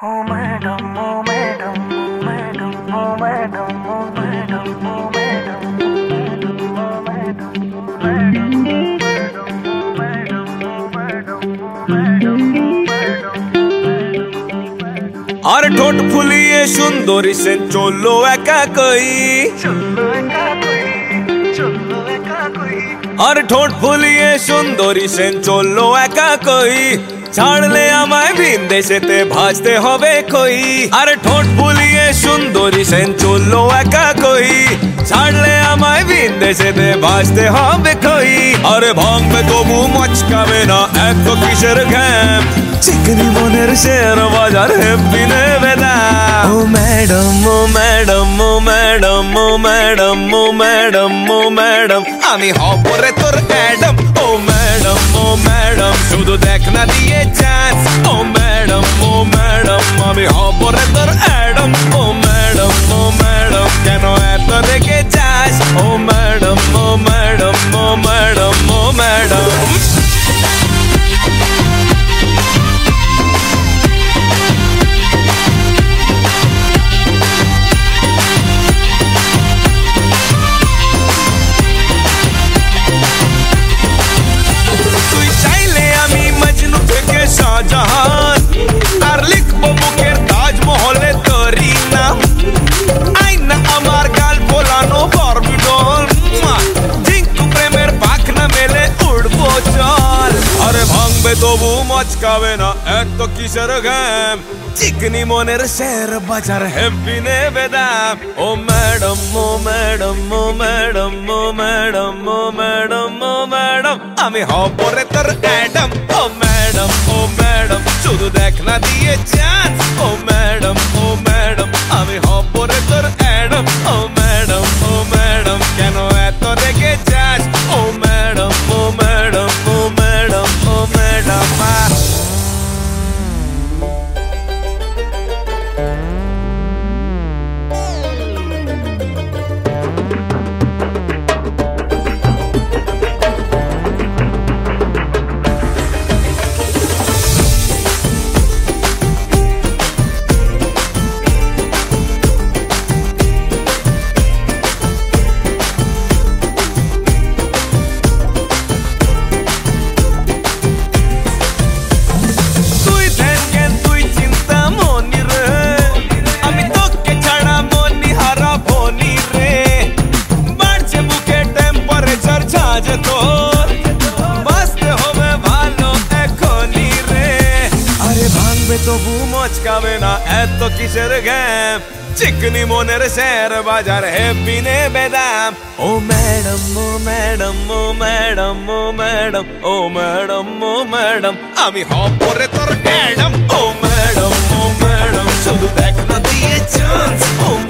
Oh madam, oh madam, oh madam, oh madam, oh madam, oh madam, oh madam, oh madam. আর ঠোঁট ফুলিয়ে সুন্দরী সেন চললো একা কই, আর ঠোঁট ফুলিয়ে সুন্দরী সেন চললো একা কই, ছাড়লে আমায় ভিন দেশেতে ভাসতে হবে কই। আর ঠোঁট ফুলিয়ে সুন্দরী সেন চললো একা কই, ছাড়লে আমায় ভিন দেশেতে ভাসতে হবে কই। আরে ভাঙবে তবু মচকাবে না এত কিসের ঘ্যাম, চিকনি মনের শেয়ার বাজার হেব্বি নেবে না। ও ম্যাডাম, ও ম্যাডাম, ও ম্যাডাম, ও ম্যাডাম, ও ম্যাডাম, ও ম্যাডাম, আমি হব রে তোর অ্যাডাম। ও ম্যাডাম, ও ম্যাডাম, শুধু দেখ না দিয়ে চান্স। ও ম্যাডাম, ও ম্যাডাম, আমি হব রে তোর অ্যাডাম। ও ম্যাডাম, ও ম্যাডাম, কেন এত রেগে যাস? ও ম্যাডাম, ও ম্যাডাম, ও ম্যাডাম, ও ম্যাডাম। শাহজাহান আর লিখবো বুকের তাজমহলে তোরই নাম, আইনা আমার গাল ফোলানো বরবিডন, জিঙ্কু প্রেমের পাখনা মেলে উড়বো চল। আরে ভাঙবে তবু মচকাবে না এত কিসের ঘ্যাম, চিকনি মনের শেয়ার বাজার হেব্বি নেবে দাম। ও ম্যাডাম, ও ম্যাডাম, ও ম্যাডাম, ও ম্যাডাম, ও ম্যাডাম, ও ম্যাডাম, আমি হব রে তোর অ্যাডাম। ও ম্যাডাম, ও ম্যাডাম, শুধু দেখ না দিয়ে চান্স। ও ম্যাডাম, ও ম্যাডাম, আমি হব রে তোর অ্যাডাম। ও ম্যাডাম, ও ম্যাডাম, কেন এত রেগে যাস? ও ম্যাডাম, ও ম্যাডাম, ও ম্যাডাম, ও ম্যাডাম। তবু মচকাবে না এত কিসের ঘ্যাম, চিকনি মনের শেয়ার বাজার হেব্বি নেবে দাম। ও ম্যাডাম, ও ম্যাডাম, ও ম্যাডাম, ও ম্যাডাম, ও ম্যাডাম, ও ম্যাডাম, আমি হব রে তোর অ্যাডাম। ও ম্যাডাম, ও ম্যাডাম, শুধু দেখ না দিয়ে চান্স। ও